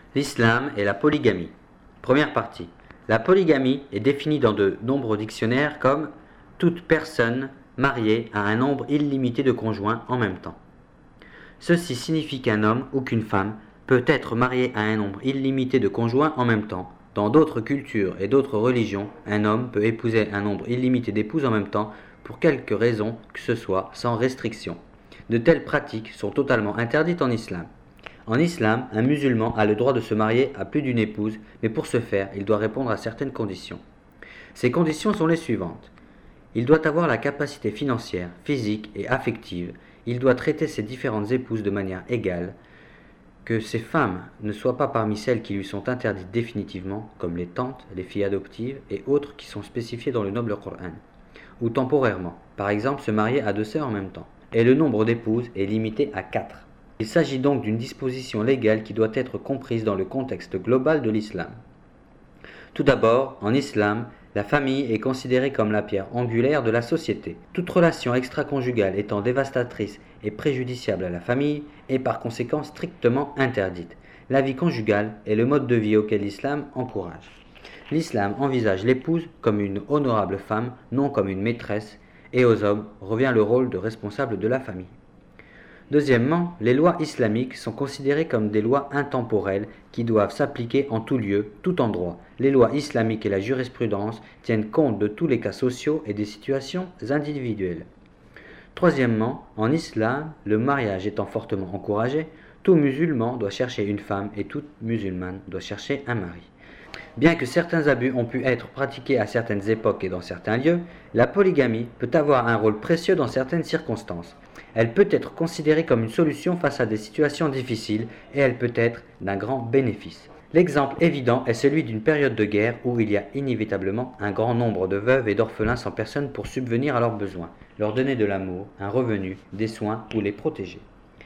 L'islam et la polygamie. Première partie. La polygamie est définie dans de nombreux dictionnaires comme toute personne mariée à un nombre illimité de conjoints en même temps. Ceci signifie qu'un homme ou qu'une femme peut être marié à un nombre illimité de conjoints en même temps. Dans d'autres cultures et d'autres religions, un homme peut épouser un nombre illimité d'épouses en même temps pour quelque raison que ce soit, sans restriction. De telles pratiques sont totalement interdites en islam. En islam, un musulman a le droit de se marier à plus d'une épouse, mais pour ce faire, il doit répondre à certaines conditions. Ces conditions sont les suivantes. Il doit avoir la capacité financière, physique et affective. Il doit traiter ses différentes épouses de manière égale. Que ces femmes ne soient pas parmi celles qui lui sont interdites définitivement, comme les tantes, les filles adoptives et autres qui sont spécifiées dans le noble Coran, ou temporairement, par exemple se marier à 2 sœurs en même temps. Et le nombre d'épouses est limité à 4. Il s'agit donc d'une disposition légale qui doit être comprise dans le contexte global de l'islam. Tout d'abord, en islam, la famille est considérée comme la pierre angulaire de la société. Toute relation extra-conjugale étant dévastatrice et préjudiciable à la famille est par conséquent strictement interdite. La vie conjugale est le mode de vie auquel l'islam encourage. L'islam envisage l'épouse comme une honorable femme, non comme une maîtresse, et aux hommes revient le rôle de responsable de la famille. Deuxièmement, les lois islamiques sont considérées comme des lois intemporelles qui doivent s'appliquer en tout lieu, tout endroit. Les lois islamiques et la jurisprudence tiennent compte de tous les cas sociaux et des situations individuelles. Troisièmement, en islam, le mariage étant fortement encouragé, tout musulman doit chercher une femme et toute musulmane doit chercher un mari. Bien que certains abus ont pu être pratiqués à certaines époques et dans certains lieux, la polygamie peut avoir un rôle précieux dans certaines circonstances. Elle peut être considérée comme une solution face à des situations difficiles et elle peut être d'un grand bénéfice. L'exemple évident est celui d'une période de guerre où il y a inévitablement un grand nombre de veuves et d'orphelins sans personne pour subvenir à leurs besoins, leur donner de l'amour, un revenu, des soins ou les protéger.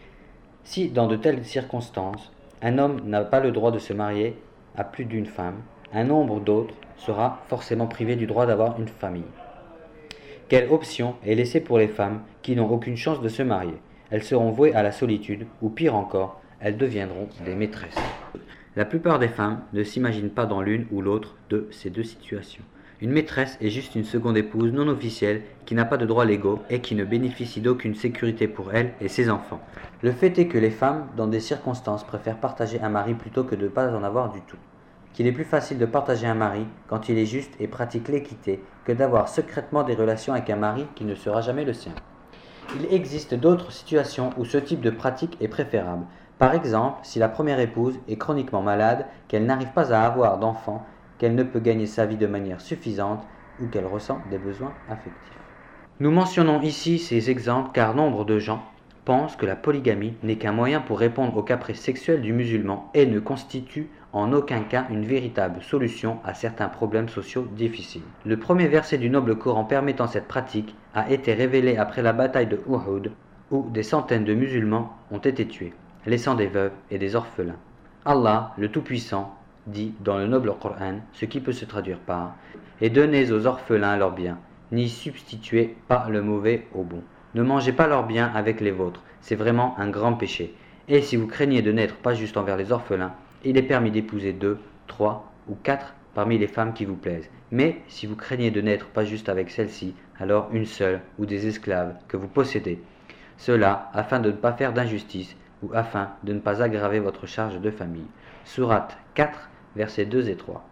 Si, dans de telles circonstances, un homme n'a pas le droit de se marier à plus d'une femme, un nombre d'autres sera forcément privé du droit d'avoir une famille. Quelle option est laissée pour les femmes qui n'ont aucune chance de se marier? Elles seront vouées à la solitude, ou pire encore, elles deviendront des maîtresses. La plupart des femmes ne s'imaginent pas dans l'une ou l'autre de ces deux situations. Une maîtresse est juste une seconde épouse non officielle qui n'a pas de droits légaux et qui ne bénéficie d'aucune sécurité pour elle et ses enfants. Le fait est que les femmes, dans des circonstances, préfèrent partager un mari plutôt que de ne pas en avoir du tout. Qu'il est plus facile de partager un mari quand il est juste et pratique l'équité que d'avoir secrètement des relations avec un mari qui ne sera jamais le sien. Il existe d'autres situations où ce type de pratique est préférable. Par exemple, si la première épouse est chroniquement malade, qu'elle n'arrive pas à avoir d'enfants, qu'elle ne peut gagner sa vie de manière suffisante ou qu'elle ressent des besoins affectifs. Nous mentionnons ici ces exemples car nombre de gens pensent que la polygamie n'est qu'un moyen pour répondre aux caprices sexuels du musulman et ne constitue en aucun cas une véritable solution à certains problèmes sociaux difficiles. Le premier verset du noble Coran permettant cette pratique a été révélé après la bataille de Uhud, où des centaines de musulmans ont été tués, laissant des veuves et des orphelins. Allah, le Tout-Puissant, dit dans le noble Coran, ce qui peut se traduire par « Et donnez aux orphelins leurs biens, n'y substituez pas le mauvais au bon. Ne mangez pas leurs biens avec les vôtres, c'est vraiment un grand péché. Et si vous craignez de n'être pas juste envers les orphelins, il est permis d'épouser 2, 3 ou 4 parmi les femmes qui vous plaisent. Mais si vous craignez de n'être pas juste avec celle-ci, alors une seule ou des esclaves que vous possédez. Cela afin de ne pas faire d'injustice ou afin de ne pas aggraver votre charge de famille. Sourate 4, versets 2 et 3.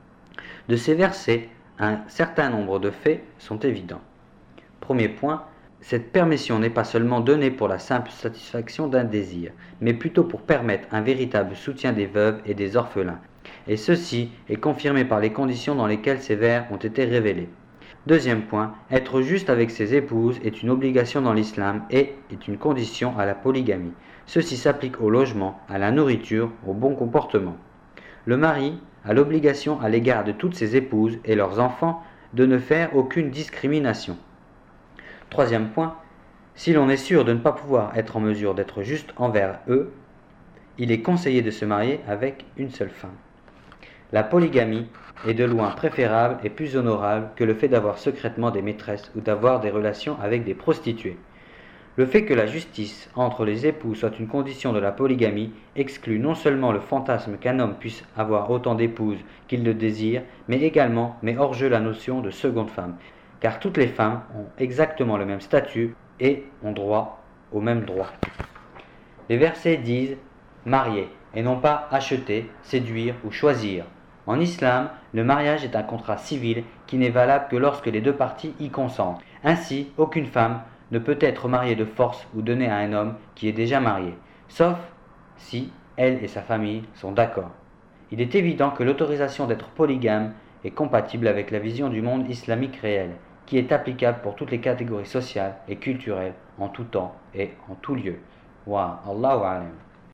De ces versets, un certain nombre de faits sont évidents. Premier point, cette permission n'est pas seulement donnée pour la simple satisfaction d'un désir, mais plutôt pour permettre un véritable soutien des veuves et des orphelins. Et ceci est confirmé par les conditions dans lesquelles ces vers ont été révélés. Deuxième point, être juste avec ses épouses est une obligation dans l'islam et est une condition à la polygamie. Ceci s'applique au logement, à la nourriture, au bon comportement. Le mari a l'obligation à l'égard de toutes ses épouses et leurs enfants de ne faire aucune discrimination. Troisième point, si l'on est sûr de ne pas pouvoir être en mesure d'être juste envers eux, il est conseillé de se marier avec une seule femme. La polygamie est de loin préférable et plus honorable que le fait d'avoir secrètement des maîtresses ou d'avoir des relations avec des prostituées. Le fait que la justice entre les époux soit une condition de la polygamie exclut non seulement le fantasme qu'un homme puisse avoir autant d'épouses qu'il le désire, mais également met hors jeu la notion de seconde femme, car toutes les femmes ont exactement le même statut et ont droit aux mêmes droits. Les versets disent « marier » et non pas « acheter, séduire ou choisir ». En islam, le mariage est un contrat civil qui n'est valable que lorsque les deux parties y consentent. Ainsi, aucune femme ne peut être mariée de force ou donnée à un homme qui est déjà marié, sauf si elle et sa famille sont d'accord. Il est évident que l'autorisation d'être polygame est compatible avec la vision du monde islamique réel, qui est applicable pour toutes les catégories sociales et culturelles, en tout temps et en tout lieu. Wa Allahu a'lam.